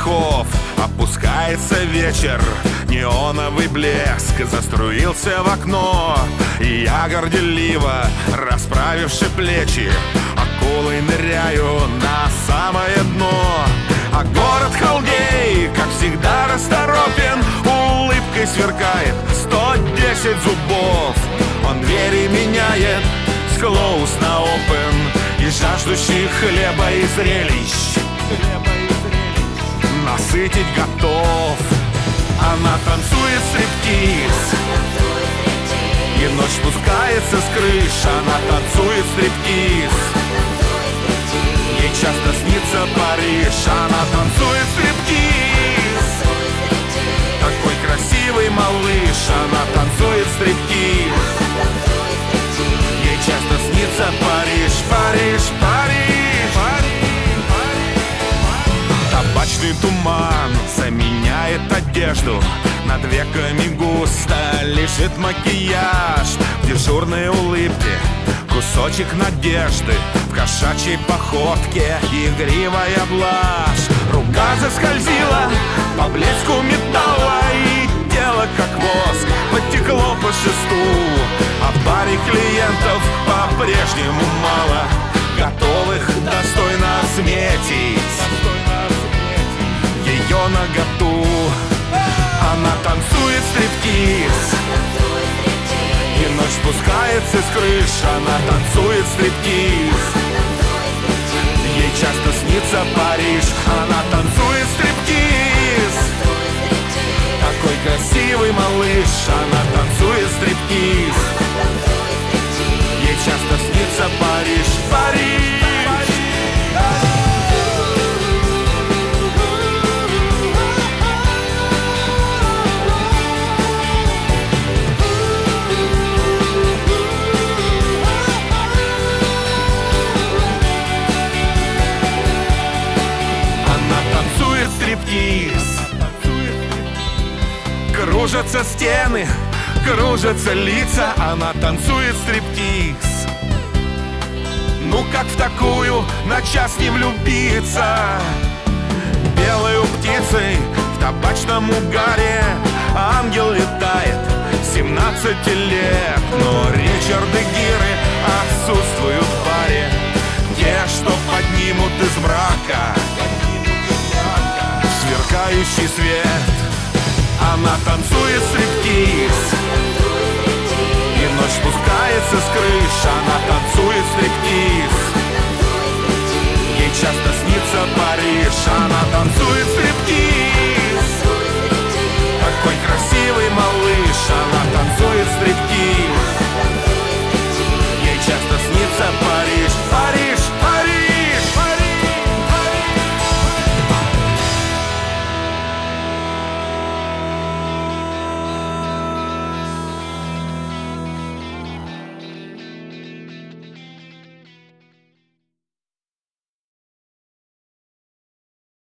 стихов. Опускается вечер, неоновый блеск заструился в окно, и я горделиво, расправивши плечи, акулой ныряю на самое дно. А город Халдей, как всегда, расторопен, улыбкой сверкает 110 зубов. Он двери меняет с close на open, и жаждущих хлеба и зрелищ насытить готов. Она танцует стриптиз, и ночь спускается с крыш. Она танцует стриптиз, ей часто снится Париж. Она танцует стриптиз, такой красивый малыш. Она танцует стриптиз, ей часто снится Париж. Париж, Париж, Париж. Табачный туман заменяет одежду, над веками густо лежит макияж. В дежурной улыбке кусочек надежды, в кошачьей походке игривая блажь. Рука заскользила по блеску металла, и тело, как воск, потекло по шесту. А в баре клиентов по-прежнему мало, готовых достойно отметить ее наготу. Она танцует стриптиз, и ночь спускается с крыш. Она танцует стриптиз, ей часто снится Париж. Она танцует стриптиз, такой красивый малыш. Она танцует стриптиз, ей часто снится Париж. Париж. Кружатся стены, кружатся лица. Она танцует стриптиз. Ну как в такую на час не влюбиться? Белою птицей в табачном угаре ангел летает 17 лет. Но Ричарды Гиры отсутствуют в баре, те, что поднимут из мрака сверкающий свет. Она танцует стриптиз, и ночь спускается с крыш. Она танцует стриптиз, ей часто снится Париж. Она танцует стриптиз, такой красивый малыш. Она